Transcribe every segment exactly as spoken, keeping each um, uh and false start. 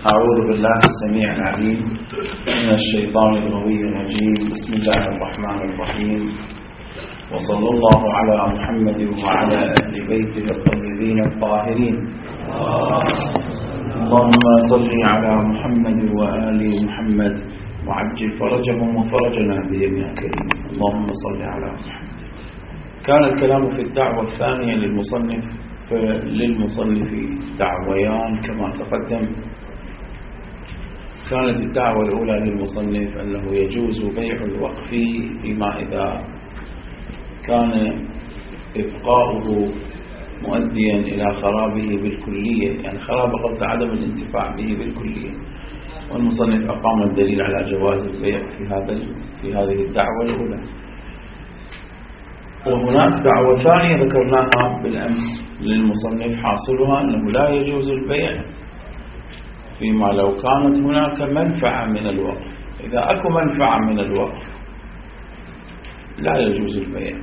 أعوذ بالله السميع العليم من الشيطان الغوي الرجيم. بسم الله الرحمن الرحيم، وصلى الله على محمد وعلى أهل بيته الطيبين الطاهرين. اللهم صل على محمد وآل محمد وعجل فرجهم وفرجنا بهم يا كريم. اللهم صل على محمد. كان الكلام في الدعوة الثانية للمصنف للمصنف دعويان كما تقدم. كانت الدعوة الأولى للمصنف أنه يجوز بيع الوقف فيما إذا كان إبقاؤه مؤديا إلى خرابه بالكلية، يعني خراب قصد عدم الانتفاع به بالكلية، والمصنف أقام الدليل على جواز البيع في هذا في هذه الدعوة الأولى. وهناك دعوة ثانية ذكرناها بالأمس للمصنف، حاصلها أنه لا يجوز البيع فيما لو كانت هناك منفعة من الوقف. إذا أكو منفعة من الوقف لا يجوز البيع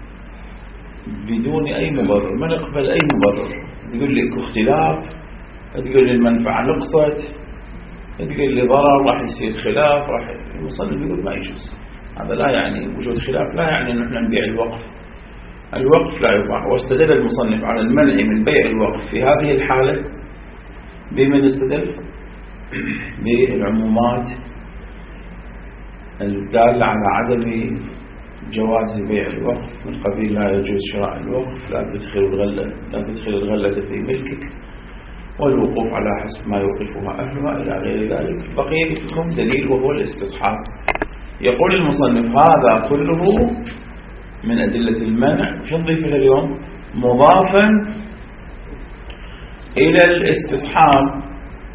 بدون أي مبرر، ما نقبل أي مبرر. يقول لك اختلاف، تقول لي المنفعة نقصت، تقول لي ضرر، راح يصير خلاف، راح المصنف يقول ما يجوز. هذا لا يعني وجود خلاف، لا يعني أن احنا نبيع الوقف. الوقف لا يباع. واستدل المصنف على المنع من بيع الوقف في هذه الحالة بمن استدل؟ بالعمومات الدالة على عدم جواز بيع الوقف، من قبيل لا يجوز شراء الوقف، لا تدخل الغلة لا تدخل الغلة في ملكك، والوقوف على حسب ما يوقفها أهلها إلى غير ذلك. بقي لكم دليل وهو الاستصحاب. يقول المصنف هذا كله من أدلة المنع. شو نضيف إلى اليوم؟ مضافا إلى الاستصحاب.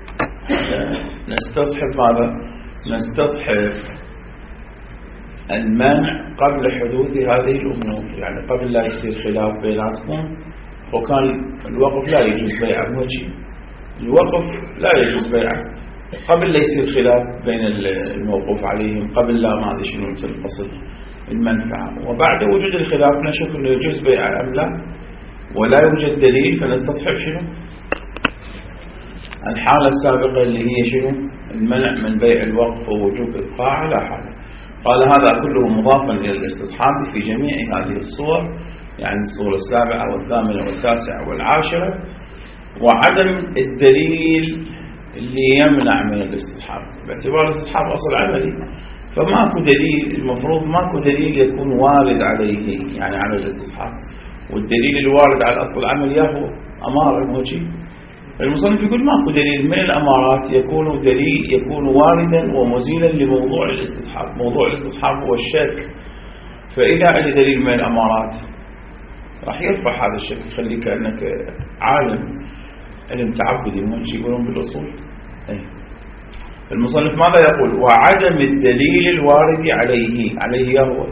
نستصحب ماذا؟ نستصحب المنع قبل حدوث هذه الأمور، يعني قبل لا يصير خلاف بيناتكم، وكان الوقف لا يجوز بيعه بوجه. الوقف لا يجوز بيعه قبل لا يصير خلاف بين الموقوف عليهم، قبل لا ما أدري شنو القصد المنفعة. وبعد وجود الخلاف نشوف أنه يجوز بيعه أم لا، ولا يوجد دليل، فنستصحب شنو؟ الحالة السابقة اللي هي شنو؟ المنع من بيع الوقف ووجوب إبقاء على حاله. قال هذا كله مضافا إلى الاستصحاب في جميع هذه الصور، يعني الصورة السابعة والثامنة والتاسعة والعاشرة، وعدم الدليل اللي يمنع من الاستصحاب، باعتبار الاستصحاب أصل عملي، فماكو دليل. المفروض ماكو دليل يكون وارد عليه، يعني على الاستصحاب. والدليل الوارد على الأصل العملي هو أمارة موجي. المصنف يقول ماكو دليل من الأمارات يكون دليل يكون واردا ومزيلا لموضوع الاستصحاب. موضوع الاستصحاب هو الشك، فإذا عندي دليل من الأمارات راح يرفع هذا الشك، يخليك كأنك عالم علم تعبدي، مو شيء يقولون بالأصول. أي. المصنف ماذا يقول؟ وعدم الدليل الوارد عليه عليه هو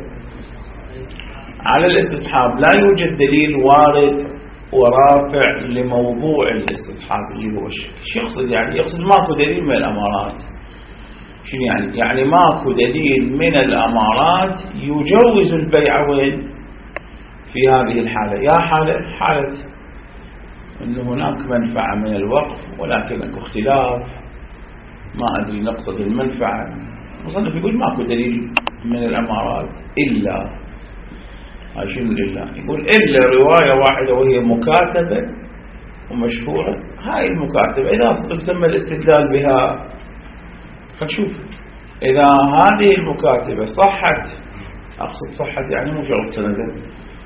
على الاستصحاب. لا يوجد دليل وارد ورافع لموضوع الاستصحاب اللي هو الشك. شو يقصد؟ يعني يقصد ماكو دليل من الأمارات. شنو يعني؟ يعني ماكو دليل من الأمارات يجوز البيع وين؟ في هذه الحالة. يا حالة حالة أن هناك منفعة من الوقف، ولكن اكو اختلاف، ما أدري نقصد المنفعة. المصنف يقول ماكو دليل من الأمارات إلا شنو إلا؟ يقول إلا رواية واحدة وهي مكاتبة ومشهورة. هاي المكاتبة إذا تم الاستدلال بها، فنشوف إذا هذه المكاتبة صحت، أقصد صحت يعني مو شرط سندا،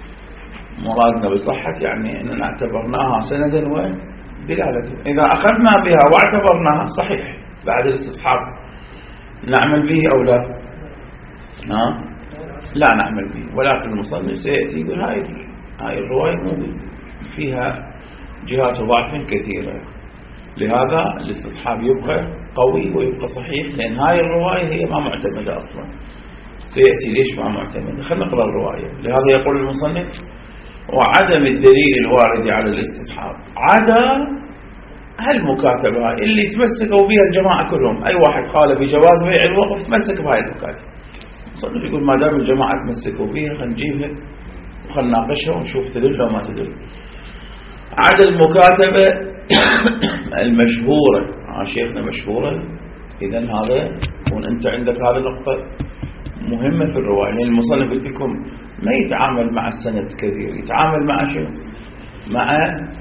مرادنا بصحت يعني أننا اعتبرناها سندا ودلالة. إذا أخذنا بها واعتبرناها صحيح بعد الاستصحاب، نعمل به أو لا؟ ها؟ لا نعمل به. ولكن المصنف سيأتي يقول هاي هاي الرواية مو فيها جهات ضعف كثيرة، لهذا الاستصحاب يبقى قوي ويبقى صحيح، لأن هاي الرواية هي ما معتمدة أصلا. سيأتي ليش ما معتمدة. خلينا نقرأ الرواية. لهذا يقول المصنف وعدم الدليل الوارد على الاستصحاب عدا هالمكاتبة اللي تمسكوا بها الجماعة كلهم. أي واحد قال بجواز بيع الوقف تمسك بهاي المكاتبة. المصنف يقول ما دام الجماعة تمسكوا بها خلينا نجيبها وخلينا نناقشها ونشوف تدل أو ما تدل. عدا المكاتبة المشهورة ها شيخنا مشهورة، إذن هذا يكون أنت عندك هذه النقطة مهمة في الرواية. يعني المصنف قلت لكم ما يتعامل مع السند كثير، يتعامل مع شنو؟ مع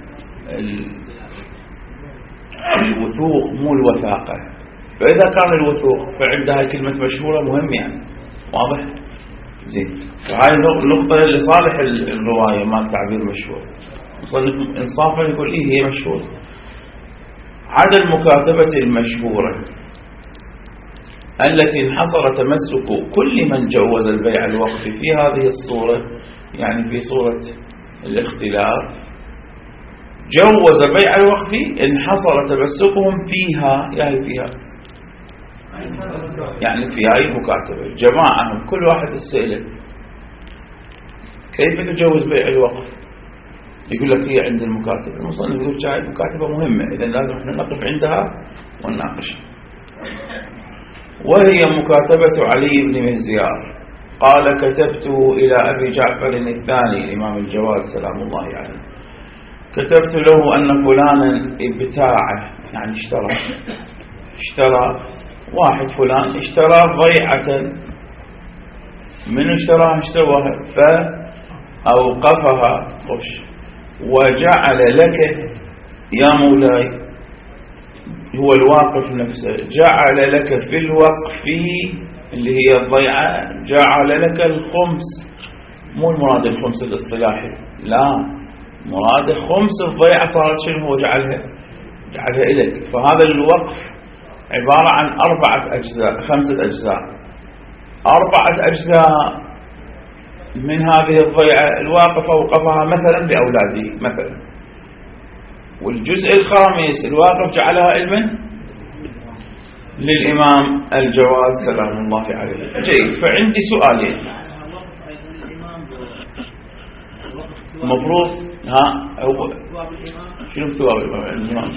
الوثوق مو الوثاقة. فإذا كان الوثوق فعندها كلمة مشهورة مهم يعني، واضح؟ زين. فهاي النقطة لصالح الرواية مال تعبير مشهور. مصنف إنصافا يقول إيه هي مشهورة. عدا المكاتبة المشهورة التي انحصر تمسك كل من جوز البيع الوقف في هذه الصورة، يعني في صورة الاختلاف جوز بيع الوقف انحصر تمسكهم فيها، يعني فيها يعني في هاي المكاتبة جماعة كل واحد السئلة كيف تجوز بيع الوقف، يقول لك هي عند المكاتبة. المصنف يقول هاي المكاتبة مهمة، إذن لازم احنا نقف عندها ونناقشها. وهي مكاتبة علي بن مهزيار قال كتبته إلى أبي جعفر الثاني الإمام الجواد سلام الله عليه يعني. كتبت له أن فلانا ابتاعه، يعني اشترى اشترى واحد فلان اشترى ضيعة، من اشتراها اشتراها فأوقفها قش وجعل لك يا مولاي، هو الواقف نفسه جعل لك في الوقف اللي هي الضيعة جعل لك الخمس، مو المراد الخمس الاصطلاحي، لا مراد خمس الضيعة صارت شنو هو جعلها جعلها إليك. فهذا الوقف عبارة عن أربعة أجزاء خمسة أجزاء، أربعة أجزاء من هذه الضيعة الواقف أوقفها مثلا لأولاده مثلا، والجزء الخامس الواقف جعلها لمن؟ للإمام الجواد سلام الله عليه. جيد. فعندي سؤالين. مفروض ها هو شنو ثواب الإمام؟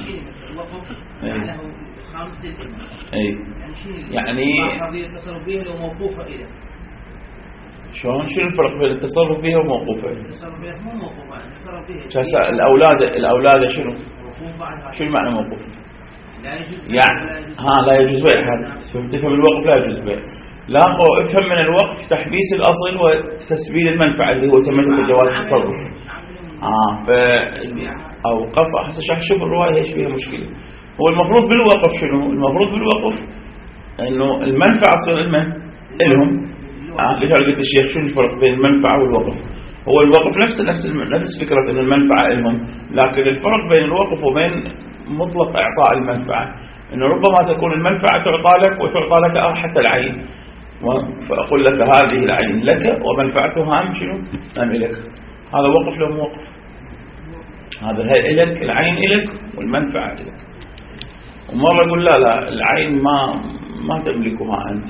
اي يعني التصرف به لو موقوفه إليه. شلون شنو الفرق بين التصرف به وموقوفه؟ التصرف به مو موقوفه، التصرف به الاولاد الاولاد شنو؟ شنو معنى موقوف؟ لا يجوز يعني ها لا يجوز بيع. هذا تفهم الوقف لا يجوز بيع. لا افهم من الوقف تحبيس الاصل وتسبيل المنفعه اللي هو تملك جواز التصرف. اه ف اوقف هسه شوف الروايه ايش فيها مشكله. هو المفروض بالوقف شنو؟ المفروض بالوقف انه المنفعه تصير لمن؟ لهم. اه ليش قلت الشيخ شنو الفرق بين المنفعه والوقف؟ هو الوقف نفس نفس نفس فكره ان المنفعه لهم، لكن الفرق بين الوقف وبين مطلق اعطاء المنفعه انه ربما تكون المنفعه تعطى لك وتعطى لك حتى العين، فاقول لك هذه العين لك ومنفعتها هم شنو؟ هم لك. هذا وقف لو مو وقف؟ هذا هي لك، العين لك والمنفعه لك. ومره يقول لا لا العين ما ما تملكها انت،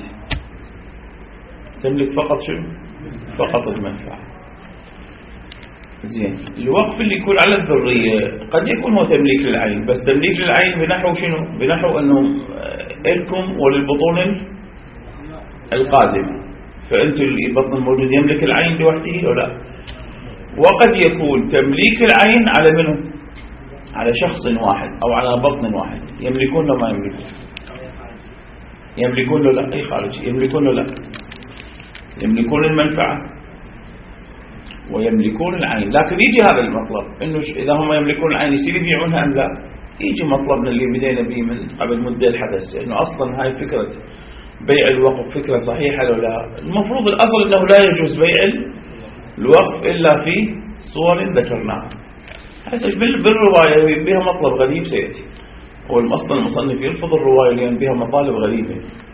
تملك فقط شنو؟ فقط المنفعه. زين. الوقف اللي يكون على الذريه قد يكون هو تمليك للعين، بس تمليك للعين بنحو شنو؟ بنحو انه لكم وللبطون القادم، فانتم اللي بطن الموجود يملك العين لوحده او لا. وقد يكون تمليك العين على منه؟ على شخص واحد او على بطن واحد. يملكون له ما يملكون؟ يملكون له لا. اي خارجي يملكون له لا، يملكون المنفعه ويملكون العين. لكن يجي هذا المطلب انه اذا هم يملكون العين يصير يبيعونها ام لا. يجي مطلبنا اللي بدينا به من قبل مده الحدث انه اصلا هاي فكره بيع الوقف فكره صحيحه لو لا. المفروض الاصل انه لا يجوز بيع الوقف الا في صور ذكرناها. هسه بالروايه بها مطلب غريب سياتي. هو اصلا المصنف يرفض الروايه لان بها مطالب غريبه،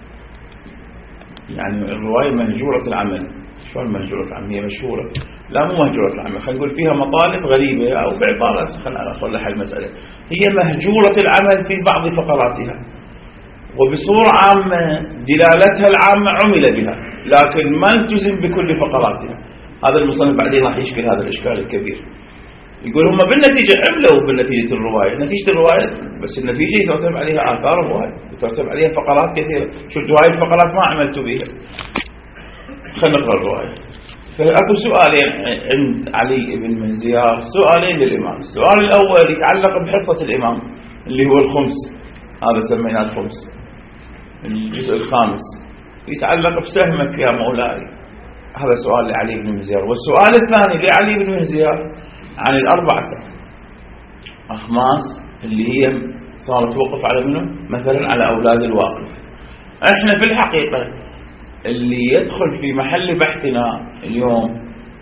يعني الروايه مهجوره العمل. شلون مهجوره العمل؟ هي مشهوره. لا مو مهجورة العمل، خلينا نقول فيها مطالب غريبة أو بعبارة خلينا أصلح المسألة. هي مهجورة العمل في بعض فقراتها وبصورة عامة دلالتها العامة عمل بها، لكن ما التزم بكل فقراتها. هذا المصنف بعدين راح يشكل هذا الإشكال الكبير. يقول هم بالنتيجة عملوا بالنتيجة الرواية، نتيجة الرواية بس النتيجة يترتب عليها آثار رواية، يترتب عليها فقرات كثيرة. شو هاي الفقرات ما عملتوا بها. خلينا نقرأ الرواية. فأكو سؤالين عند علي بن مهزيار، سؤالين للإمام. السؤال الأول يتعلق بحصة الإمام اللي هو الخمس، هذا سميناه الخمس. الجزء الخامس يتعلق بسهمك يا مولاي، هذا سؤال لعلي بن مهزيار. والسؤال الثاني لعلي بن مهزيار عن الأربعة أخماس اللي هي صارت توقف على منه، مثلا على أولاد الواقف. احنا في الحقيقة اللي يدخل في محل بحثنا اليوم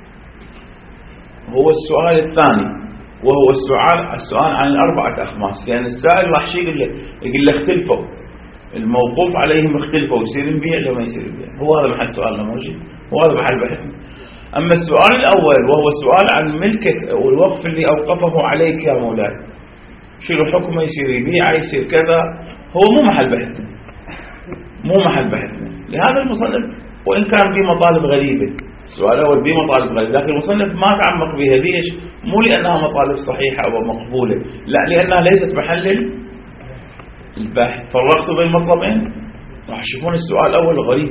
هو السؤال الثاني، وهو السؤال السؤال عن الأربعة أخماس، لأن السائل راح شيء يقول له يقول له اختلفوا، الموقوف عليهم اختلفوا، يصير نبيع لو ما يصير نبيع. هو هذا محل سؤالنا موجود، هو هذا محل بحثنا. أما السؤال الأول وهو السؤال عن ملكك والوقف اللي أوقفه عليك يا مولاي، شنو حكمه، يصير يبيع، يصير كذا، هو مو محل بحثنا، مو محل بحثنا. لهذا المصنف وإن كان في مطالب غريبة، السؤال الأول به مطالب غريبة، لكن المصنف ما تعمق بها. ليش؟ مو لأنها مطالب صحيحة أو مقبولة، لا، لأنها ليست محل البحث. فرقت بين مطلبين، راح تشوفون السؤال الأول غريب،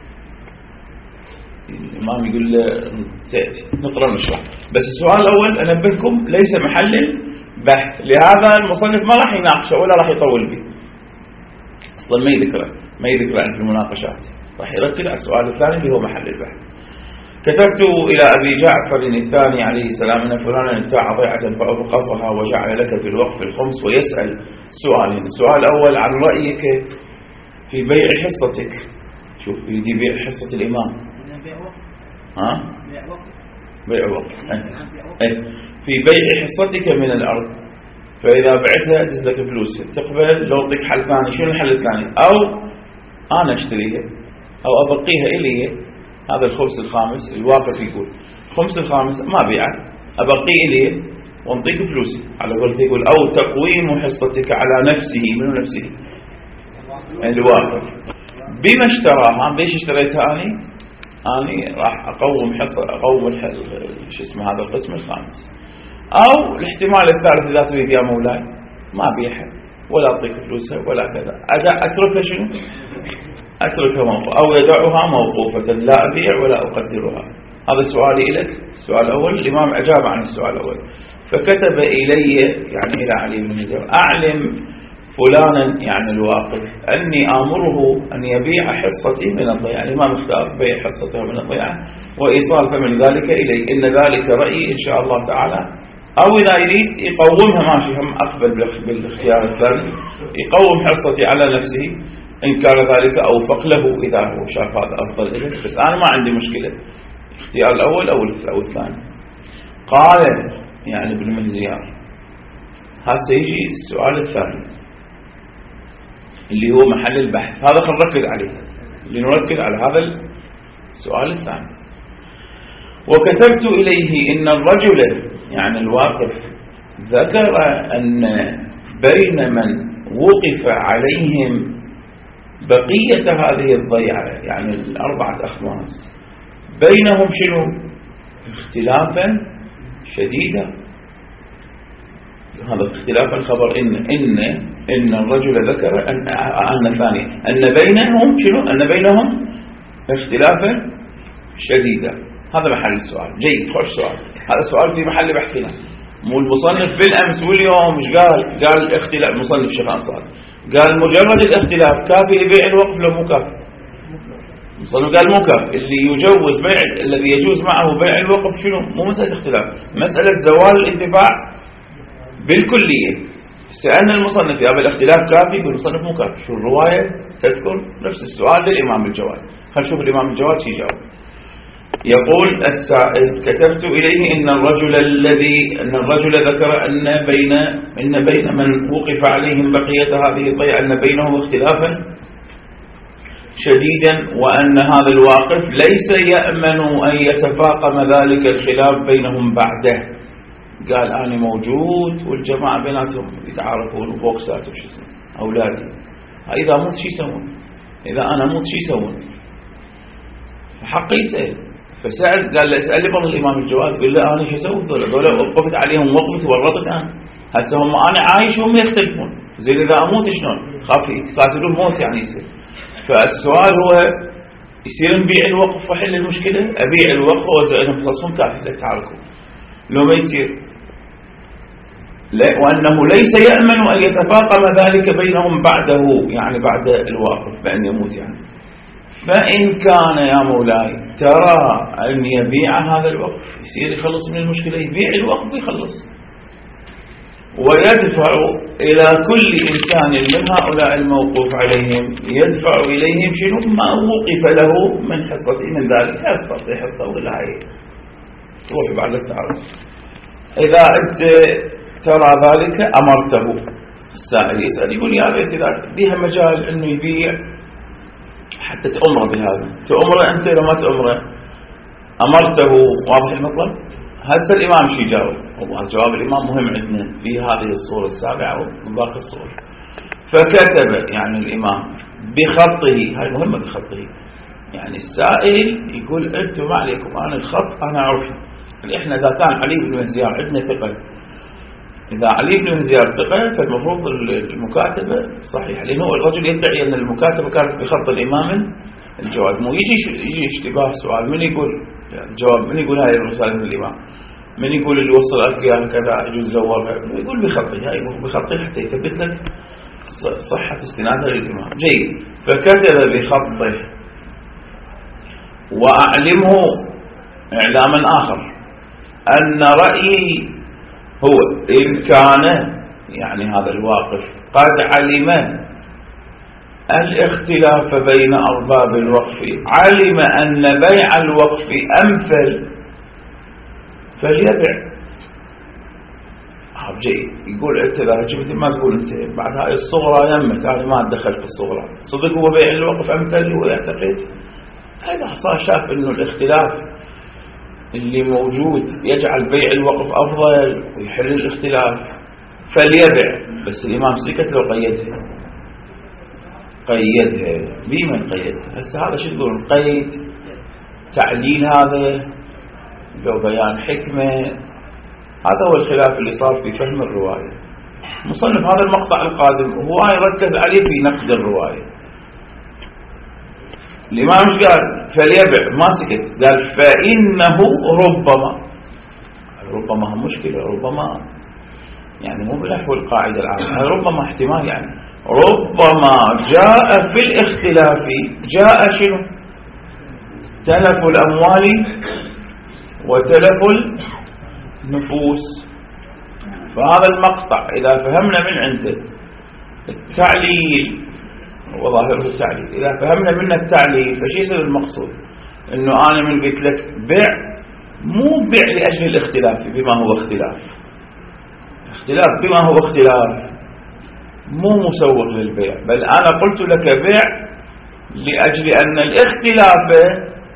الإمام يقول له نقرأ نشرح، بس السؤال الأول أنبهكم ليس محل البحث، لهذا المصنف ما راح يناقشه ولا راح يطول به، أصلا ما يذكره ما يذكره في المناقشات، راح يركز على السؤال الثاني اللي هو محل البحث. كتبت إلى أبي جعفر الثاني عليه السلام أن فلانا ابتاع ضيعة فأوقفها وجعل لك في الوقف الخمس، ويسأل سؤالين. السؤال الأول عن رأيك في بيع حصتك، شوف يدي بيع حصة الإمام، ها؟ بيع وقف في بيع حصتك من الأرض، فإذا بعتها أدز لك فلوسها، تقبل لو أعطيك حل ثاني، شنو الحل الثاني؟ أو أنا أشتريها أو أبقيها إلي، هذا الخمس الخامس الواقف يقول الخمس الخامس ما بيعه، أبقي إليه وانطيك فلوسي، على قولته يقول أو تقويم حصتك على نفسه، منو نفسه؟ الواقف. بما اشتراها، ليش اشتريتها أني؟ أني راح أقوم حصة، أقوم شو اسمه هذا القسم الخامس. أو الاحتمال الثالث إذا تريد يا مولاي ما بيعها ولا أعطيك فلوسها ولا كذا، أتركها شنو؟ أتركها موقوفة، أو يدعها موقوفة لا أبيع ولا أقدرها. هذا سؤالي لك. السؤال الأول الإمام أجاب عن السؤال الأول، فكتب إلي يعني إلى علي بن مهزيار أعلم فلانا يعني الواقف أني آمره أن يبيع حصتي من الضيعة. الإمام اختار بيع حصته من الضيعة وإيصال فمن ذلك إلي، إن ذلك رأيي إن شاء الله تعالى. أو إذا يريد يقومها ماشي، هم أقبل بالاختيار الثاني، يقوم حصتي على نفسه إن كان ذلك أوفق له، إذا هو شاف هذا أفضل إليه. بس أنا ما عندي مشكلة، اختيار الأول أو الثاني. قال يعني ابن مهزيار هسه يجي السؤال الثاني اللي هو محل البحث، هذا خل نركز عليه، اللي نركز على هذا السؤال الثاني. وكتبت إليه إن الرجل يعني الواقف ذكر أن بين من وقف عليهم بقية هذه الضيعة يعني الأربعة أخماس بينهم شنو؟ اختلافا شديدا. هذا اختلاف الخبر إن إن إن الرجل ذكر أن أن ثاني أن بينهم شنو؟ أن بينهم اختلافا شديدا. هذا محل السؤال. جيد، خوش سؤال. هذا سؤال في محل بحثنا. مو المصنف بالأمس واليوم مش قال قال اختلاف مصنف شيخ أنصار قال مجرد الاختلاف كافي لبيع الوقف لو مو كافي؟ المصنف قال مو كافي. اللي يجوز بيع الذي يجوز معه بيع الوقف شنو؟ مو مسألة اختلاف، مسألة زوال الانتفاع بالكلية. سألنا المصنف يا بالاختلاف كافي؟ يقول المصنف مو كافي. شو الرواية تذكر نفس السؤال للإمام الجواد. خلينا نشوف الإمام الجواد شو يجاوب. يقول السائل كتبت إليه إن الرجل الذي أن الرجل ذكر أن بين إن بين من وقف عليهم بقية هذه الضيعة أن بينهم اختلافا شديدا، وأن هذا الواقف ليس يأمن أن يتفاقم ذلك الخلاف بينهم بعده. قال أنا موجود والجماعة بيناتهم يتعارفون وبوكسات وش اسمه أولادي، إذا موت شو يسوون؟ إذا أنا موت شو يسوون؟ فحق يسأل. فسأل قال له اسأل لي بعض الإمام الجواد، قال له أنا شو أسوي؟ دولة وقفت عليهم وقفت ورطت أنا، هسه هم أنا عايش وهم يختلفون، زين إذا أموت شلون؟ خاف يتقاتلون موت يعني يصير. فالسؤال هو يصير نبيع الوقف وحل المشكلة؟ أبيع الوقف وأوزع لهم خلاصهم كافي لا تعاركوا. لو ما يصير وأنه ليس يأمن أن يتفاقم ذلك بينهم بعده، يعني بعد الواقف بأن يموت يعني. فإن كان يا مولاي ترى أن يبيع هذا الوقف يصير يخلص من المشكلة، يبيع الوقف ويخلص، ويدفع إلى كل إنسان من هؤلاء الموقوف عليهم يدفع إليهم شنو ما وقف له من حصته من ذلك، حصة حصة ولا هي روح بعد التعرف. إذا أنت ترى ذلك أمرته، السائل يسأل يقول يا ريت إذا بيها مجال إنه يبيع حتى تأمره بهذا، تأمره أنت لما تأمره أمرته. واضح المطلب؟ هسه الإمام شو يجاوب؟ جواب الإمام مهم عندنا في هذه الصورة السابعة ومن باقي الصور. فكتب يعني الإمام بخطه، هاي مهمة بخطه، يعني السائل يقول أنتم ما عليكم، أنا الخط أنا أعرف. إحنا إذا كان علي بن مهزيار عندنا ثقة، إذا علي بن مهزيار ثقة فالمفروض المكاتبة صحيح، لأنه الرجل يدعي أن المكاتبة كانت بخط الإمام الجواد. مو يجي يجي اشتباه سؤال من يقول الجواب، من يقول هاي الرسالة من الإمام، من يقول اللي وصل أركيان كذا يجوز زورها، يقول بخطه، هاي بخطه حتى يثبت لك صحة استنادها للإمام. جيد. فكتب بخطه وأعلمه إعلاما آخر أن رأيي هو إن كان يعني هذا الواقف قد علم الاختلاف بين أرباب الوقف، علم أن بيع الوقف أمثل فليبع. جيد. يقول أنت إذا رجبت ما تقول أنت بعد هاي الصغرى يمك، أنا ما أدخل في الصغرى، صدق هو بيع الوقف أمثل هو يعتقد هذا صار شاف إنه الاختلاف اللي موجود يجعل بيع الوقف أفضل ويحل الاختلاف فليبع. بس الإمام سكت لو قيدها، قيدها بمن قيدها؟ هسه هذا شو تقول؟ قيد تعليل، هذا لو بيان حكمة، هذا هو الخلاف اللي صار في فهم الرواية. مصنف هذا المقطع القادم هو يركز عليه في نقد الرواية. الإمام مش قال فليبع، ما سكت، قال فإنه ربما، ربما هم مشكلة، ربما يعني مو بنحو القاعدة العامة، ربما احتمال، يعني ربما جاء في الاختلاف جاء شنو؟ تلف الأموال وتلف النفوس. فهذا المقطع إذا فهمنا من عنده التعليل وظاهره التعليل، إذا فهمنا منه التعليل فشي يصير المقصود؟ إنه أنا من قلت لك بيع، مو بيع لأجل الاختلاف بما هو اختلاف، اختلاف بما هو اختلاف مو مسوق للبيع، بل أنا قلت لك بيع لأجل أن الاختلاف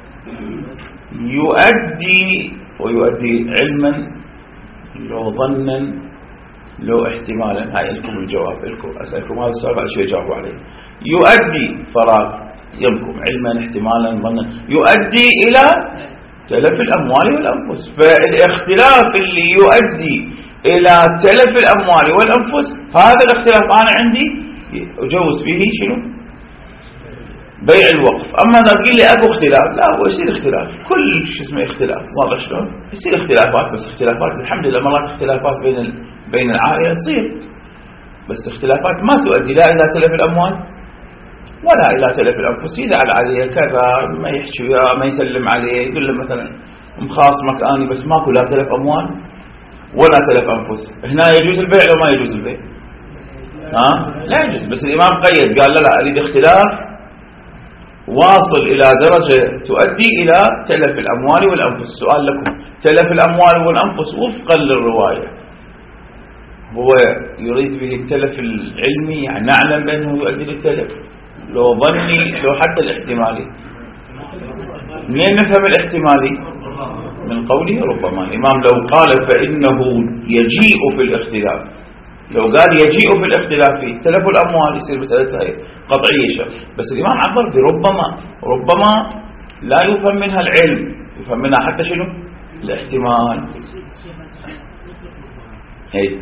يؤدي ويؤدي علما لو ظنا لو احتمالا. هاي لكم الجواب، لكم أسألكم هذا السؤال بعد شوي جاوبوا عليه. يؤدي فراغ يمكم علما احتمالا ظنا يؤدي إلى تلف الأموال والأنفس. فالاختلاف اللي يؤدي إلى تلف الأموال والأنفس هذا الاختلاف أنا عندي أجوز فيه شنو؟ بيع الوقف. أما إذا تقول لي أكو اختلاف، لا هو يصير اختلاف، كل شيء اسمه اختلاف، واضح شلون؟ يصير اختلافات، بس اختلافات الحمد لله مرات اختلافات بين بين العائلة تصير، بس اختلافات ما تؤدي لا إلى تلف الأموال ولا إلى تلف الأنفس. يزعل عليه كذا، ما يحكي وياه، ما يسلم عليه، يقول له مثلا مخاصمك أني، بس ماكو لا تلف أموال ولا تلف أنفس. هنا يجوز البيع لو ما يجوز البيع؟ ها؟ لا يجوز. بس الإمام قيد قال لا لا أريد اختلاف واصل إلى درجة تؤدي إلى تلف الأموال والأنفس. سؤال لكم، تلف الأموال والأنفس وفقا للرواية هو يريد به التلف العلمي، يعني نعلم بأنه يؤدي للتلف، لو ظني، لو حتى الاحتمالي؟ منين نفهم الاحتمالي؟ من قوله ربما. الإمام لو قال فإنه يجيء في الاختلاف، لو قال يجيء في الاختلاف في تلف الأموال يصير مسألتها قطعية شر. بس الإمام عبر بربما، ربما لا يفهم منها العلم، يفهم منها حتى شنو؟ الاحتمال. هي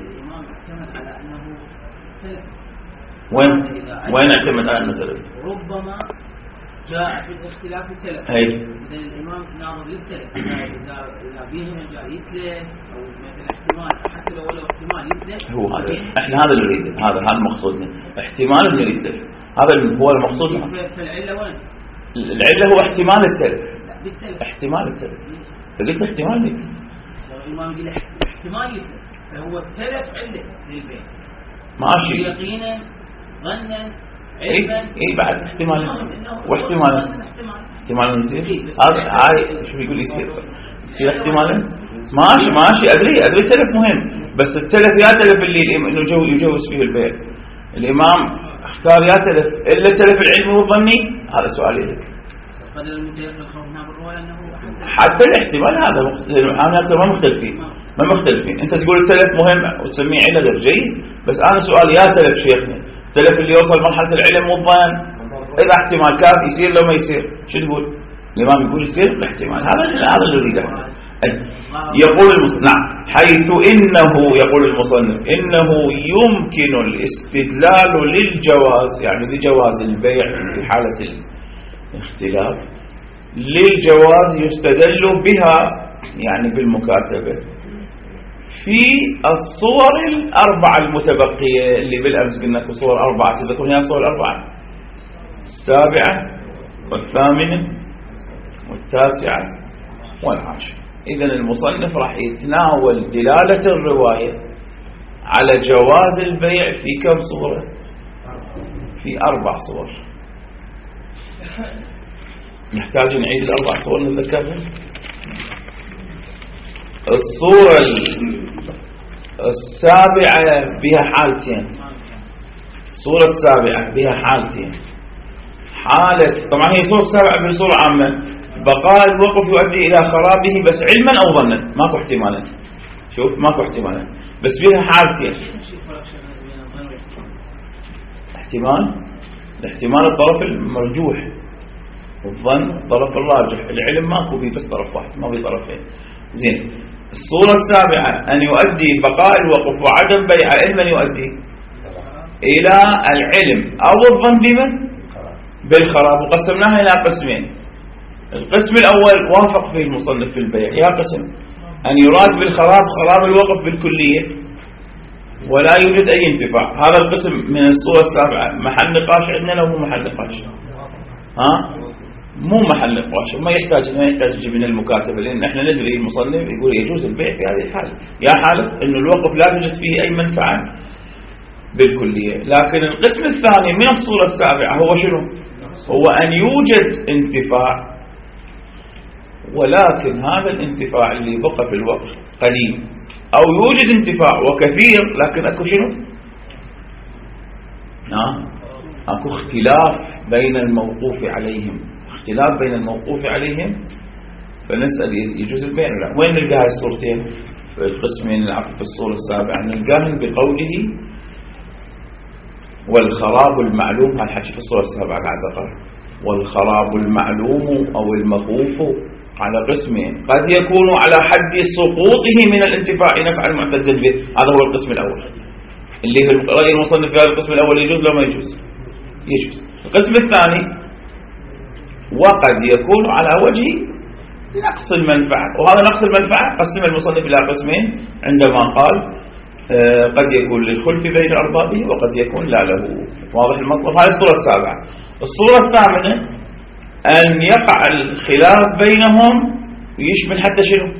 وين وين اعتمد على أنه تلف؟ ربما جاء في الاختلاف التلف. أي. إذا الإمام ناظر للتلف إذا إذا بيهم مثلا يتلف أو مثلا احتمال حتى لو لو احتمال يتلف. هو هذا إحنا هذا اللي نريده، هذا هذا مقصودنا، احتمال إنه يتلف، هذا هو المقصود. فالعلة وين؟ العلة هو احتمال التلف. لا بالتلف. احتمال التلف. فقلت احتمال يتلف. الإمام يقول احتمال يتلف، فهو التلف علة للبيت. ماشي. يقينا ظنا اي اي بعد احتمال واحتمال احتمال يصير هذا عاي شو بيقول يصير يصير احتمالا ماشي ماشي ادري ادري التلف مهم، بس التلف يا تلف اللي انه جو يجوز فيه البيع الامام اختار يا تلف الا التلف العلمي والظني. هذا سؤالي لك. حتى الاحتمال هذا انا ما مختلفين ما مختلفين انت تقول التلف مهم وتسميه علة غير جيد، بس انا سؤال يا تلف شيخنا التلف اللي يوصل مرحلة العلم والظن إذا احتمال كاف يصير لو ما يصير شو تقول؟ الإمام يقول يصير الاحتمال هذا هذا اللي يريده. يقول المصنف حيث إنه يقول المصنف إنه يمكن الاستدلال للجواز يعني لجواز البيع في حالة الاختلاف للجواز يستدل بها يعني بالمكاتبة في الصور الأربعة المتبقية اللي بالأمس قلنا في صور أربعة تذكرون هي الصور الأربعة السابعة والثامنة والتاسعة والعاشرة. إذن المصنف راح يتناول دلالة الرواية على جواز البيع في كم صورة؟ في أربع صور. نحتاج نعيد الأربع صور نذكرها. الصورة السابعة بها حالتين. الصورة السابعة بها حالتين. حالة طبعا هي صورة سابعة بصورة عامة بقاء الوقف يؤدي إلى خرابه بس علما أو ظنا ماكو احتمالا. شوف ماكو احتمالا بس بها حالتين. احتمال الاحتمال الطرف المرجوح والظن الطرف الراجح. العلم ماكو فيه بس طرف واحد ما في طرفين. زين. الصورة السابعة أن يؤدي بقاء الوقف وعدم بيع علما يؤدي إلى العلم أو الظن بمن؟ بالخراب. وقسمناها إلى قسمين. القسم الأول وافق فيه المصنف في البيع يا قسم أن يراد بالخراب خراب الوقف بالكلية ولا يوجد أي انتفاع. هذا القسم من الصورة السابعة محل نقاش عندنا لو مو محل نقاش؟ ها؟ مو محل نقاش وما يحتاج ما يحتاج يجي من المكاتبة لأن احنا ندري المصنف يقول يجوز البيع في هذه الحالة يا حالة إنه الوقف لا توجد فيه أي منفعة بالكلية. لكن القسم الثاني من الصورة السابعة هو شنو؟ هو أن يوجد انتفاع ولكن هذا الانتفاع اللي بقى في الوقف قليل أو يوجد انتفاع وكثير لكن أكو شنو؟ نعم أكو اختلاف بين الموقوف عليهم اختلاف بين الموقوف عليهم فنسأل يجوز البيع لا. وين نلقى هاي الصورتين في القسمين العفو في الصورة السابعة؟ نلقاهم بقوله والخراب المعلوم. هالحكي في الصورة السابعة قاعد أقرأ والخراب المعلوم أو المخوف على قسمين قد يكون على حد سقوطه من الانتفاع نفع المعتد به. هذا هو القسم الأول اللي هو رأي المصنف في هذا القسم الأول يجوز لو ما يجوز يجوز. القسم الثاني وقد يكون على وجه نقص المنفعة وهذا نقص المنفعة قسم المصنف إلى قسمين عندما قال آه قد يكون للخلف بين أربابه وقد يكون لا له. واضح المطلب. هذه الصورة السابعة. الصورة الثامنة أن يقع الخلاف بينهم ويشمل حتى شنو؟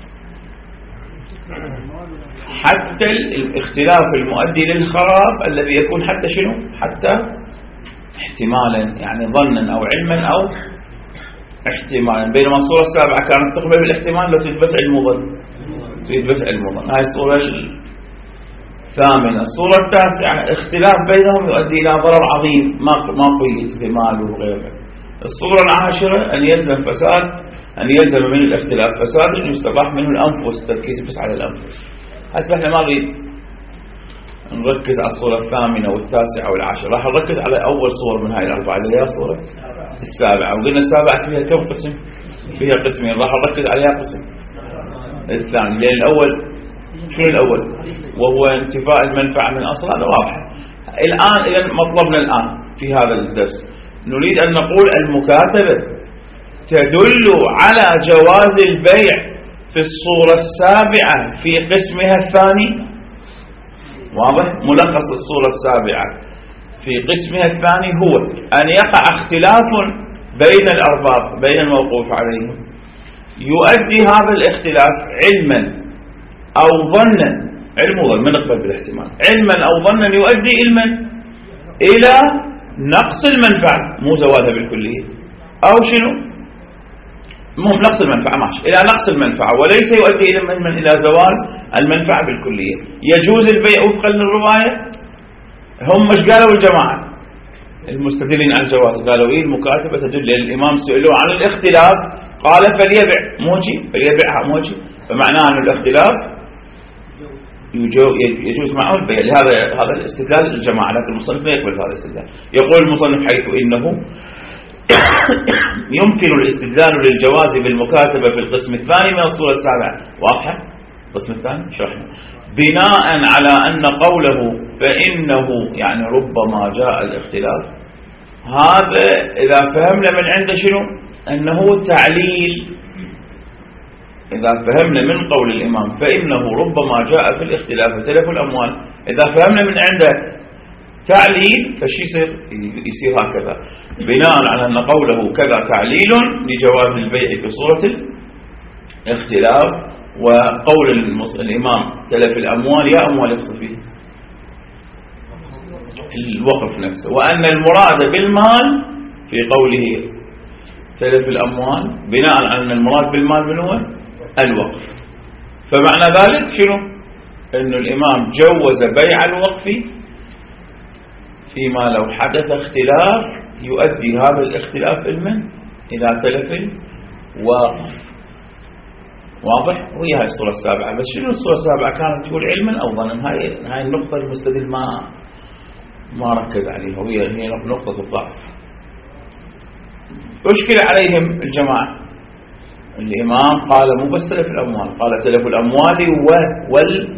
حتى الاختلاف المؤدي للخراب الذي يكون حتى شنو؟ حتى احتمالا يعني ظنا أو علما أو احتمالا. بينما الصورة السابعة كانت تقبل بالاحتمال لو تثبت علم وظن تثبت علم وظن. هاي الصورة الثامنة. الصورة التاسعة اختلاف بينهم يؤدي إلى ضرر عظيم ما ما قيد بمال وغيره. الصورة العاشرة أن يلزم فساد أن يلزم من الاختلاف فساد يستباح منه الأنفس تركيز بس على الأنفس. هسه احنا ما نريد نركز على الصورة الثامنة والتاسعة والعاشرة. راح نركز على أول صور من هاي الأربعة اللي هي الصورة السابعة. وقلنا السابعة فيها كم قسم؟ فيها قسمين راح نركز عليها قسم الثاني لأن الأول شنو الأول؟ وهو انتفاء المنفعة من أصل. هذا واضح. الآن إذا مطلبنا الآن في هذا الدرس نريد أن نقول المكاتبة تدل على جواز البيع في الصورة السابعة في قسمها الثاني. واضح؟ ملخص الصورة السابعة في قسمها الثاني هو أن يقع اختلاف بين الأرباب بين الموقوف عليهم، يؤدي هذا الاختلاف علما أو ظنا، علم وظن من نقبل بالاحتمال، علما أو ظنا يؤدي علما إلى نقص المنفعة، مو زوالها بالكلية، أو شنو؟ مو نقص المنفعة ماشي، إلى نقص المنفعة، وليس يؤدي علما إلى زوال المنفعة بالكلية. يجوز البيع وفقا للرواية. هم مش قالوا الجماعة المستدلين على الجواز؟ قالوا إيه المكاتبة تدل. الإمام سئلوا عن الاختلاف قال فليبع موجي، فليبعها موجي، فمعناه أن الاختلاف يجوز معه البيع. لهذا هذا الاستدلال الجماعة، لكن المصنف لا يقبل هذا الاستدلال. يقول المصنف حيث إنه يمكن الاستدلال للجواز بالمكاتبة في القسم الثاني من الصورة السابعة. واضحة؟ القسم الثاني شرحنا بناء على أن قوله فإنه يعني ربما جاء الاختلاف، هذا إذا فهمنا من عنده شنو؟ أنه تعليل. إذا فهمنا من قول الإمام فإنه ربما جاء في الاختلاف وتلف الأموال، إذا فهمنا من عنده تعليل فشي يصير يصير هكذا، بناء على أن قوله كذا تعليل لجواز البيع في صورة الاختلاف، وقول الإمام تلف الأموال يا أموال يقصد فيه الوقف نفسه، وأن المراد بالمال في قوله تلف الأموال بناء على أن المراد بالمال من هو الوقف. فمعنى ذلك شنو؟ أن الإمام جوز بيع الوقف فيما لو حدث اختلاف يؤدي هذا الاختلاف علما إذا تلف الوقف. واضح؟ وهي هاي الصورة السابعة. بس شنو الصورة السابعة كانت تقول علما أو ظنا؟ هاي هاي النقطة المستدل ما ما ركز عليها، وهي هي نقطة الضعف. أشكل عليهم الجماعة. الإمام قال مو بس تلف الأموال، قال تلف الأموال وال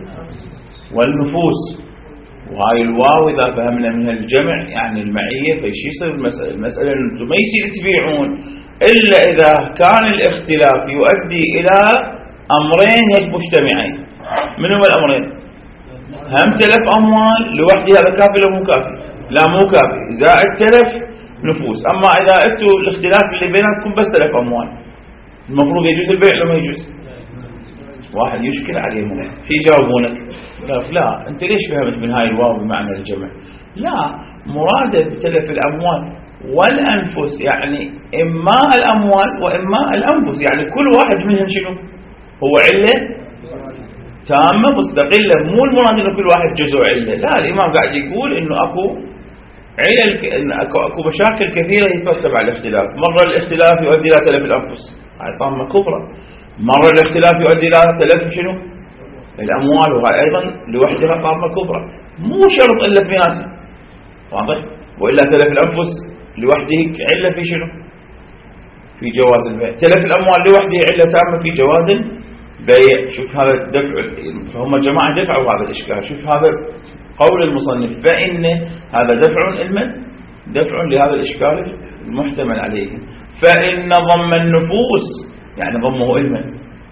والنفوس، وهاي الواو إذا فهمنا منها الجمع يعني المعية، فيش يصير المسألة المسألة أنتم ما يصير تبيعون إلا إذا كان الاختلاف يؤدي إلى أمرين هيك مجتمعين. من هما الأمرين؟ هم تلف أموال لوحدها هذا كافي ولا مو كافي؟ لا مو كافي، زائد تلف نفوس. أما إذا أنتوا الاختلاف اللي بيناتكم بس تلف أموال، المفروض يجوز البيع ولا ما يجوز؟ واحد يشكل عليهم في يجاوبونك لا لا أنت ليش فهمت من هاي الواو بمعنى الجمع؟ لا، مراد بتلف الأموال والأنفس يعني إما الأموال وإما الأنفس، يعني كل واحد منهم شنو هو علة تامة مستقلة، مو المراد إنه كل واحد جزء علة. لا، الإمام قاعد يقول إنه أكو علل، إن أكو, أكو مشاكل كثيرة يترتب على الاختلاف. مرة الاختلاف يؤدي إلى تلف الأنفس، هاي طامة كبرى. مرة الاختلاف يؤدي إلى تلف شنو الأموال، وهي أيضا لوحدها طامة كبرى. مو شرط إلا اثنيناتها، واضح؟ وإلا تلف الأنفس لوحده علة في شنو؟ في جواز البيع. تلف الأموال لوحده علة تامة في جواز البيع. شوف هذا الدفع، فهم الجماعة دفعوا هذا الإشكال. شوف هذا قول المصنف فإن هذا دفع علما، دفع لهذا الإشكال المحتمل عليه. فإن ضم النفوس يعني ضمه علما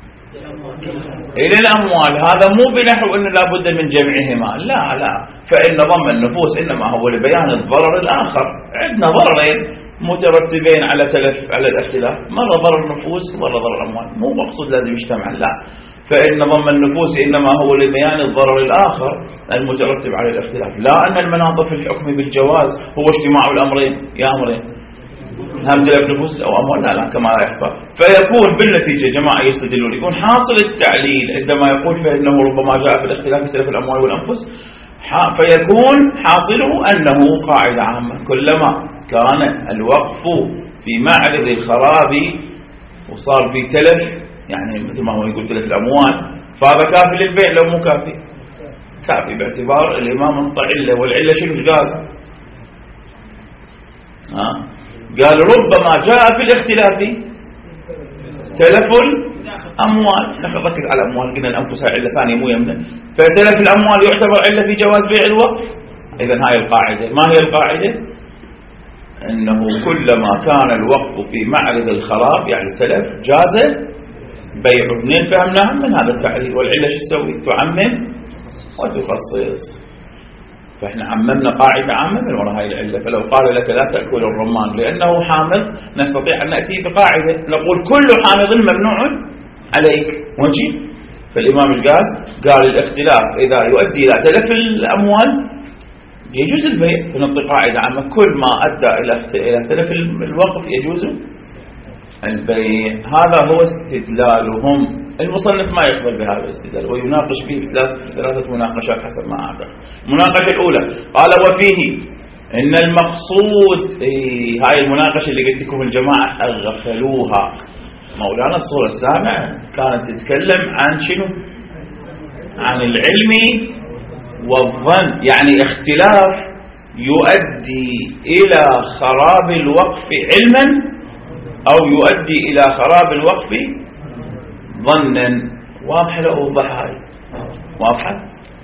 إلى الأموال، هذا مو بنحو أنه لابد من جمعهما، لا لا، فإن ضم النفوس إنما هو لبيان الضرر الآخر. عندنا ضررين مترتبين على تلف على الاختلاف، مرة ضرر النفوس ومرة ضرر الأموال، مو مقصود لازم يجتمع، لا. فإن ضم النفوس إنما هو لبيان الضرر الآخر المترتب على الاختلاف، لا أن المناط في الحكم بالجواز هو اجتماع الأمرين يا أمرين هم تلف نفوس أو أموال، لا لا كما لا يخفى. فيكون بالنتيجة جماعة يستدلون يكون حاصل التعليل عندما يقول فإنه ربما جاء في الاختلاف تلف الأموال والأنفس، فيكون حاصله أنه قاعدة عامة، كلما كان الوقف في معرض الخراب وصار في تلف، يعني مثل ما هو يقول تلف الأموال، فهذا كافي للبيع لو مو كافي؟ كافي، باعتبار الإمام انطى علة، والعلة شنو قال؟ ها؟ قال ربما جاء في الاختلاف تلف الأموال. نحن نركز على الأموال، قلنا الأنفس علة ثانية مو يمنع، فتلف الأموال يعتبر علة في جواز بيع الوقف. إذن هاي القاعدة. ما هي القاعدة؟ أنه كلما كان الوقف في معرض الخراب يعني التلف جاز بيع. اثنين فهمناها من هذا التعريف. والعلة شو تسوي؟ تعمم وتخصص. فإحنا عممنا قاعدة عامة من وراء هاي العلة. فلو قال لك لا تأكل الرمان لأنه حامض، نستطيع أن نأتي بقاعدة نقول كل حامض ممنوع عليك وجه. فالإمام قال قال الاختلاف إذا يؤدي إلى تلف الأموال يجوز البيع. فنطلق قاعدة عامة كل ما أدى إلى تلف الوقف يجوز البيع. هذا هو استدلالهم. المصنف ما يقبل بهذا الاستدلال ويناقش فيه ثلاثة مناقشات حسب ما أعتقد. المناقشة الأولى قال وفيه إن المقصود إيه هاي المناقشة اللي قلت لكم الجماعة أغفلوها. مولانا الصورة السابعة كانت تتكلم عن شنو؟ عن العلم والظن، يعني اختلاف يؤدي إلى خراب الوقف علما أو يؤدي إلى خراب الوقف ظنا. واضحة لو أوضح هاي واضحة.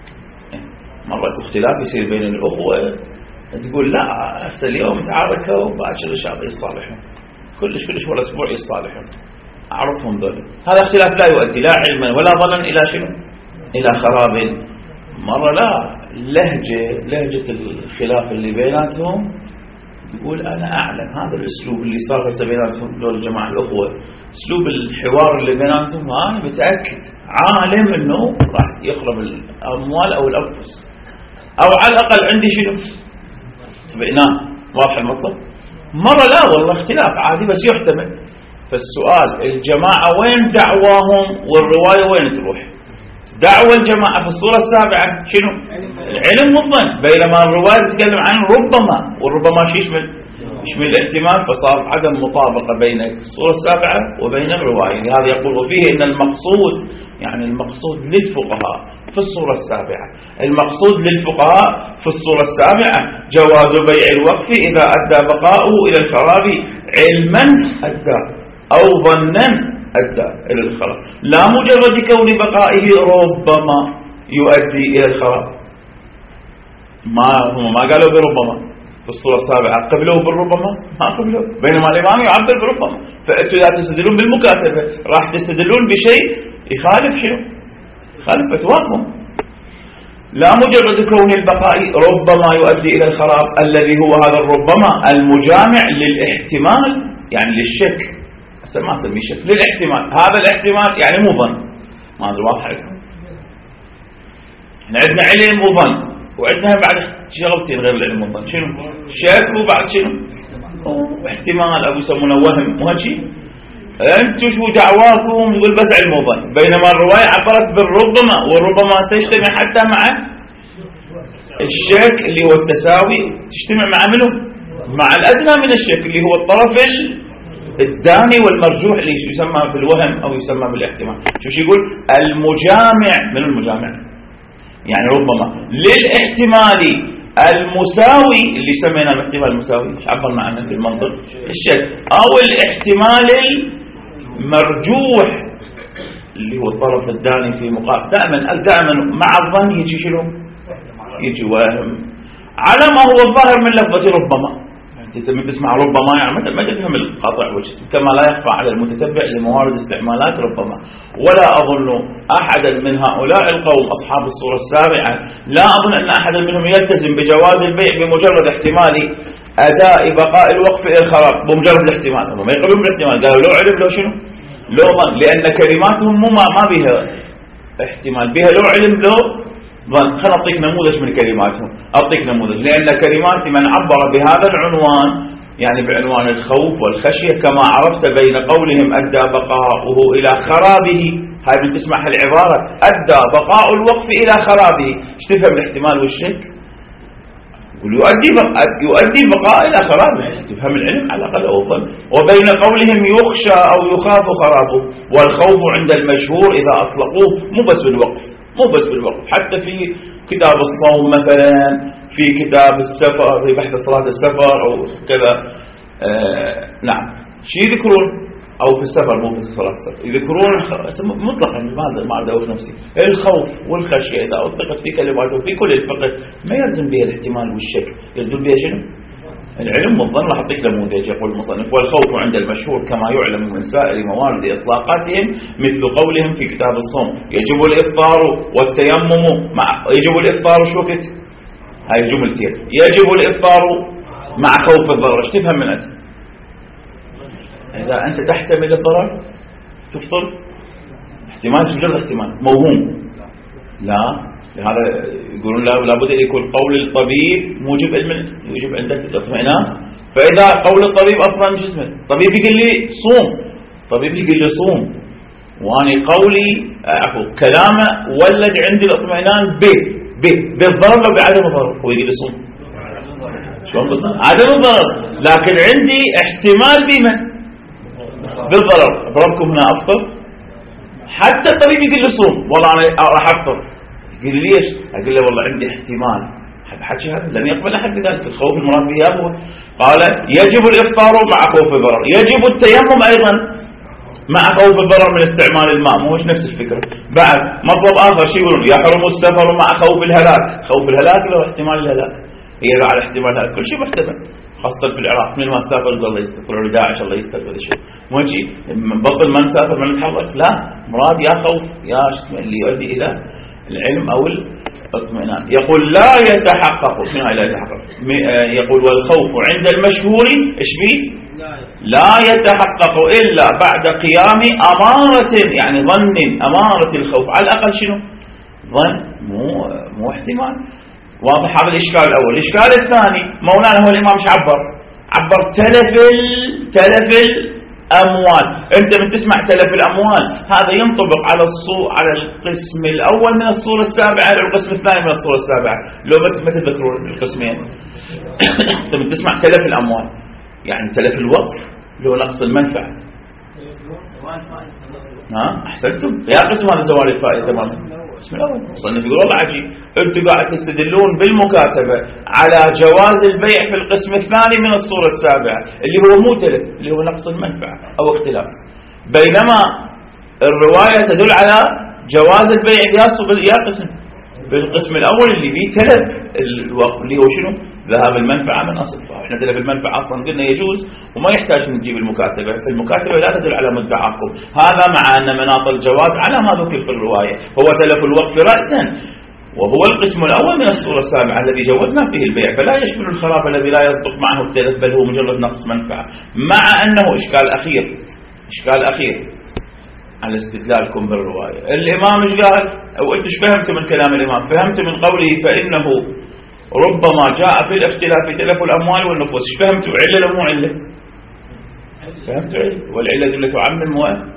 مرة اختلاف يصير بين الأخوة تقول لا هسه اليوم تعاركوا وباكر إن شاء الله يصالحون، كلش كلش ولا أسبوع يصالحون، أعرفهم ذول. هذا اختلاف لا يؤدي لا علما ولا ظنا إلى شنو؟ إلى خراب. مرة لا لهجة لهجة الخلاف اللي بيناتهم يقول أنا أعلم هذا الأسلوب اللي صار في بيناتهم دول الجماعة الأخوة، أسلوب الحوار اللي بيناتهم أنا متأكد عالم أنه راح يخرب الأموال أو الأنفس أو على الأقل عندي شنو سبقناه. واضح المطلب. مرة لا والله اختلاف عادي بس يحتمل. فالسؤال الجماعة وين دعواهم والرواية وين تروح؟ دعوة الجماعة في الصورة السابعة شنو؟ العلم والظن، بينما الرواية تتكلم عن ربما، والربما شو يشمل؟ يشمل الاحتمال. فصار عدم مطابقة بين الصورة السابعة وبين الرواية. لهذا يقول فيه إن المقصود يعني المقصود للفقهاء في الصورة السابعة، المقصود للفقهاء في الصورة السابعة جواز بيع الوقف إذا أدى بقاؤه إلى الخراب علما أدى أو ظنا أدى إلى الخراب، لا مجرد كون بقائه ربما يؤدي إلى الخراب. ما هم ما قالوا بربما في الصورة السابعة، قبلوا بالربما ما قبلوا، بينما الإمام يعبر بربما. فأنتوا لا تستدلون بالمكاتبة، راح تستدلون بشيء يخالف شنو؟ يخالف فتواكم. لا مجرد كون البقاء ربما يؤدي إلى الخراب الذي هو هذا الربما المجامع للاحتمال، يعني للشك، ما أسميه شك، للاحتمال. هذا الاحتمال يعني مو ظن. ما أدري واضح لكم. احنا عندنا علم وظن وعندنا بعد شغلتين غير العلم والظن. شنو؟ شك وبعد شنو؟ احتمال أو يسمونه وهم. وهالشيء أنتوا شو دعواكم يقول بس علم وظن، بينما الرواية عبرت بالربما، والربما تجتمع حتى مع الشك اللي هو التساوي، تجتمع مع منه؟ مع الأدنى من الشك اللي هو الطرف الداني والمرجوح اللي يسمى بالوهم أو يسمى بالاحتمال. شو يقول؟ المجامع من المجامع يعني ربما للاحتمال المساوي اللي سمينا باحتمال المساوي، ايش عبرنا عنه في المنطق؟ الشك. أو الاحتمال المرجوح اللي هو الطرف الداني في مقابل. دائما دائما مع الظن يجي شنو؟ يجي وهم على ما هو الظاهر من لفظة ربما. انت من تسمع ربما يعني ما تفهم القطع والجسم، كما لا يخفى على المتتبع لموارد استعمالات ربما. ولا أظن أحدا من هؤلاء القوم أصحاب الصورة السابعة، لا أظن أن أحدا منهم يلتزم بجواز البيع بمجرد احتمال أداء بقاء الوقف إلى الخراب بمجرد الاحتمال. هم ما يقبلون بالاحتمال، قالوا لو علم لو شنو لو ظن، لأن كلماتهم مو ما بها احتمال، بها لو علم لو ظن. خلنا أعطيك نموذج من كلماتهم، أعطيك نموذج، لأن كلمات من عبر بهذا العنوان يعني بعنوان الخوف والخشية كما عرفت بين قولهم أدى بقاؤه إلى خرابه. هاي من تسمع العبارة أدى بقاء الوقف إلى خرابه، ايش تفهم الاحتمال والشك؟ يؤدي بقاء يؤدي بقاء إلى خرابه، تفهم العلم على الأقل أو الظن. وبين قولهم يخشى أو يخاف خرابه، والخوف عند المشهور إذا أطلقوه مو بس بالوقف، مو بس بالوقف، حتى في كتاب الصوم مثلا، في كتاب السفر، في بحث صلاة السفر أو كذا. آه نعم شي يذكرون، أو في السفر مو في صلاة السفر، يذكرون مطلقا. ماذا ما أدوف نفسي الخوف والخشية إذا أطلقت في كلماته في كل الفقه ما يلزم بها الاحتمال والشك، يلزم بها شنو؟ العلم والظن راح أعطيك نموذج. يقول المصنف: والخوف عند المشهور كما يعلم من سائر موارد إطلاقاتهم مثل قولهم في كتاب الصوم يجب الإفطار والتيمم مع يجب الإفطار شو كت هاي جملتين، يجب الإفطار مع خوف الضرر. ايش تفهم من أنت؟ إذا أنت تحتمل الضرر تفطر، احتمال مجرد احتمال موهوم، لا. لهذا يقولون لابد أن يكون قول الطبيب موجب علم، يوجب عندك الاطمئنان. فإذا قول الطبيب أصلا شو اسمه طبيب يقول لي صوم، طبيب يقول لي صوم، وأنا قولي عفوا كلامه ولد عندي الاطمئنان به به بالضرر لو بعدم الضرر، هو يقول لي صوم شلون بالضرر؟ عدم الضرر، لكن عندي احتمال بمن بالضرر. أضربكم هنا أفطر، حتى الطبيب يقول لي صوم والله أنا راح أفطر، يقول لي ليش؟ أقول له والله عندي احتمال. حكي هذا لم يقبل أحد بذلك. الخوف المراد به هو قال يجب الإفطار مع خوف الضرر، يجب التيمم أيضا مع خوف الضرر من استعمال الماء، مو نفس الفكرة. بعد مطلب آخر شيء يقولون يحرم السفر مع خوف الهلاك. خوف الهلاك لو احتمال الهلاك، هي على احتمال الهلاك، كل شيء محتمل، خاصة في العراق من ما تسافر الله يستر داعش الله يستر هذا الشيء، مو شيء بطل ما نسافر ما نتحرك، لا مراد يا خوف يا شو اسمه اللي يؤدي إلى العلم أو الاطمئنان. يقول لا يتحقق، شنو لا يتحقق؟ يقول والخوف عند المشهور ايش بيه؟ لا يتحقق إلا بعد قيام أمارة، يعني ظن أمارة الخوف، على الأقل شنو؟ ظن، مو مو احتمال. واضح هذا الإشكال الأول. الإشكال الثاني مولانا هو الإمام ايش عبر؟ عبر تلف تلف الأموال. أنت من تسمع تلف الأموال هذا ينطبق على الصو على القسم الأول من الصورة السابعة على القسم الثاني من الصورة السابعة. لو ما تذكرون القسمين أنت من تسمع تلف الأموال يعني تلف الوقف لو نقص المنفعة. ها أحسنتم يا قسم هذا زوال الفائدة تماما. بسم الله صنف يقول والله عجيب أنتم قاعد تستدلون بالمكاتبة على جواز البيع في القسم الثاني من الصورة السابعة اللي هو مو تلف اللي هو نقص المنفعة أو اختلاف، بينما الرواية تدل على جواز البيع يا قسم بالقسم الأول اللي فيه تلف الوقف اللي هو شنو؟ ذهاب المنفعة من أصل. احنا تلف المنفعة أصلا قلنا يجوز وما يحتاج نجيب المكاتبة، المكاتبة لا تدل على مدعاكم، هذا مع أن مناط الجواز على ما ذكر في الرواية هو تلف الوقف رأسا، وهو القسم الأول من الصورة السابعة الذي جوزنا فيه البيع، فلا يشمل الخراب الذي لا يصدق معه التلف بل هو مجرد نقص منفعة. مع أنه إشكال أخير إشكال أخير على استدلالكم بالرواية. الإمام ايش قال؟ أو أنتم ايش فهمتوا من كلام الإمام؟ فهمتوا من قوله فإنه ربما جاء في الاختلاف في تلف الأموال والنفوس. ايش فهمتوا؟ علة ولا مو علة؟ فهمتوا علة؟ والعلة دلة تعمم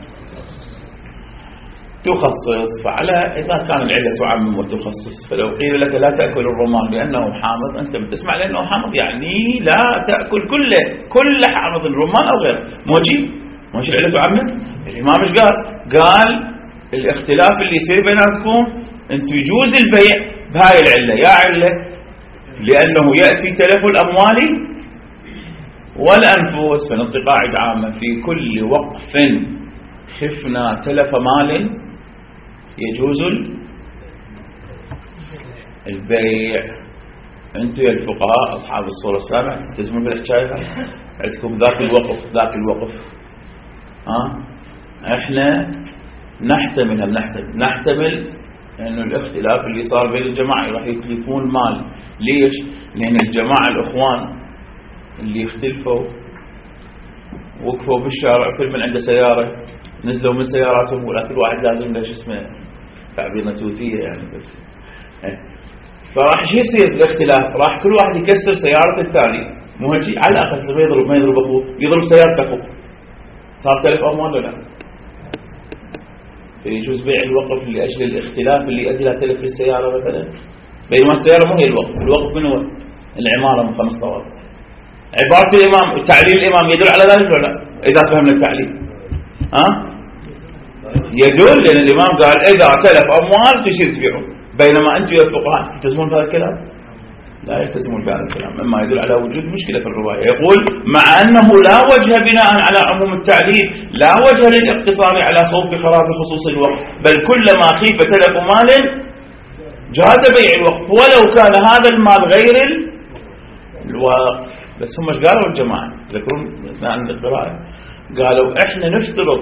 وتخصص. فعلى إذا كان العلة تعمم وتخصص فلو قيل لك لا تأكل الرمان لأنه حامض أنت بتسمع لأنه حامض يعني لا تأكل كله كل حامض الرمان أو غيره. موجي موجي العلة تعمم. الإمام ايش قال؟ قال الاختلاف اللي يصير بينكم أنتم يجوز البيع بهاي العلة. يا علة لأنه يأتي تلف الأموال والأنفس، فنطق قاعدة عامة في كل وقف خفنا تلف مال يجوز البيع. أنتم يا الفقهاء أصحاب الصورة السابعة تلزمون بالحكاية عندكم ذاك الوقف ذاك الوقف ها أه؟ احنا نحتمل نحتمل نحتمل لأنه الاختلاف اللي صار بين الجماعة راح يتلفون مال. ليش؟ لأن الجماعة الأخوان اللي اختلفوا وقفوا بالشارع كل من عنده سيارة نزلوا من سياراتهم ولا كل واحد لازم له شو اسمه تعبير نتوثية يعني بس. فراح شو يصير الاختلاف؟ راح كل واحد يكسر سيارة الثاني، مو هيك على الأقل ما يضرب ما يضرب أخوه يضرب سيارة أخوه، صار تلف أموال ولا لا؟ فيجوز بيع الوقف لأجل الاختلاف اللي يؤدي إلى تلف السيارة مثلا، بينما السيارة مو هي الوقف، الوقف من هو؟ العمارة من خمس طوابق. عبارة الإمام تعليل الإمام يدل على ذلك ولا لا؟ إذا فهمنا التعليل ها يدل، لأن الإمام قال إذا تلف أموال تشير تبيعون، بينما أنتم يا الفقهاء تلتزمون بهذا الكلام؟ لا يلتزمون بهذا الكلام، مما يدل على وجود مشكلة في الرواية. يقول مع أنه لا وجه بناء على عموم التعليل، لا وجه للاقتصار على خوف خراب خصوص الوقف، بل كلما خيف تلف مال جاز بيع الوقف ولو كان هذا المال غير الوقف. بس هم ايش قالوا الجماعة تذكرون اثناء القراءة؟ قالوا احنا نفترض،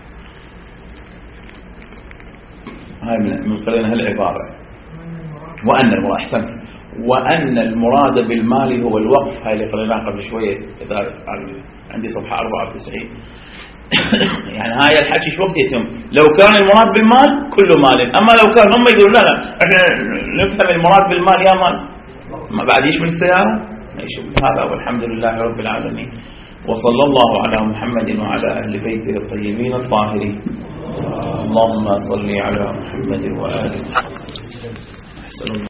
هاي من قلنا هالعبارة، وأن المراد أحسنت وأن المراد بالمال هو الوقف، هاي اللي قلناها قبل شوية إذا عندي صفحة أربعة وتسعين. يعني هاي الحكي شو وقت يتم؟ لو كان المراد بالمال كل مال، أما لو كان هم يقولون لا لا احنا نفهم المراد بالمال يا مال ما بعد يشمل السيارة يشمل هذا. والحمد لله رب العالمين، وصلى الله على محمد وعلى أهل بيته الطيبين الطاهرين. اللهم صل على محمد وآله.